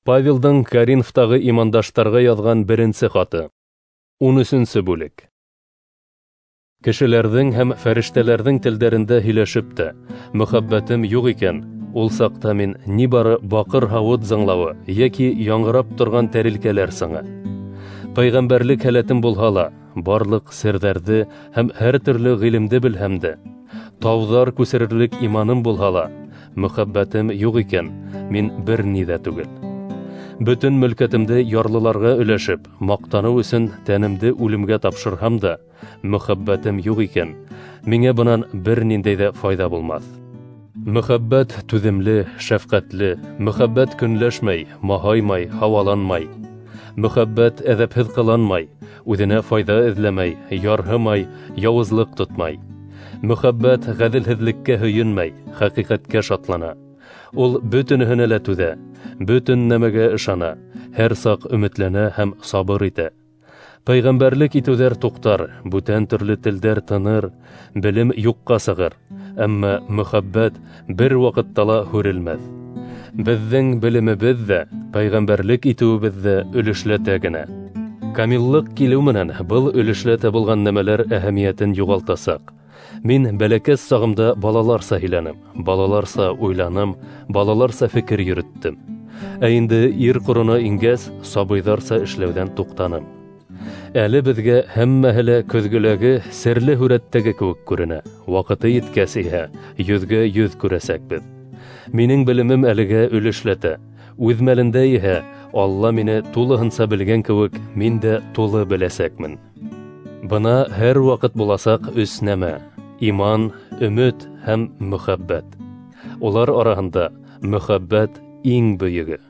Павелдың Коринфтагы имандаштарга язган беренче хаты. 13-нче бүлек. Кешеләрнең һәм фәрештәләрнең телдәрендә һөйләшеп тә, мөхәббәтем юк икән, ул сакта мин нибары бакыр һавыт зыңлавы яки яңгырап торган тәрилкәләр сыңы. Пәйгамбәрлек һәләтем булһа ла, барлык серләрне һәм һәр төрле гыйлемне белһәм дә, тауҙар күсерерлек иманым булһа ла, мөхәббәтем юк икән, мин бер ни дә түгел. Бөтен мөлкәтемде ярлыларга өләшеп, мактану өсөн тәнемде үлемгә тапшырһам да, мөхәббәтем юк икән, миңә бынан бер ниндәй дә файда булмаҫ. Мөхәббәт түҙемле, шәфҡәтле, мөхәббәт көнләшмәй, маһаймай, һауаланмай. Мөхәббәт әҙәпһеҙ ҡыланмай, үҙенә файҙа эҙләмәй, ярһымай, яуызлыҡ тотмай. Мөхәббәт ғәҙелһеҙлеккә һөйөнмәй, хәҡиҡәткә шатлана. Ул бөтөнөһөнә лә түҙә, бөтөн нәмәгә ышана, һәр саҡ өмөтләнә һәм сабыр итә. Пәйғәмбәрлек итеүҙәр туҡтар, бүтән төрлө телдәр тыныр, белем юҡҡа сығыр, әммә мөхәббәт бер ваҡытта ла һүрелмәҫ. Беҙҙең белемебеҙ ҙә, пәйғәмбәрлек итеүебеҙ ҙә өлөшләтә генә. Камиллыҡ килеү менән был өлөшләтә булған нәмәләр әһәмиәтен юғалтасаҡ. Мин бәләкәс сағымда балаларса һөйләнем, балаларса уйланым, балаларса фекер йөрөттөм. Ә инде ир ҡорона ингәс, сабыйҙарса эшләүҙән туҡтаным. Әле беҙгә һәммәһе лә көҙгөләге серле һүрәттәге кеүек күренә. Ваҡыты еткәс иһә, йөҙгә йөҙ күрәсәкбеҙ. Минең белемем әлегә өлөшләтә. Үҙ мәлендә иһә, Алла мине тулыһынса белгән кеүек, мин дә тулы беләсәкмен. Бына һәр ваҡыт буласаҡ өс нәмә: иман, өмөт һәм мөхәббәт. Улар араһында мөхәббәт иң бөйөгө.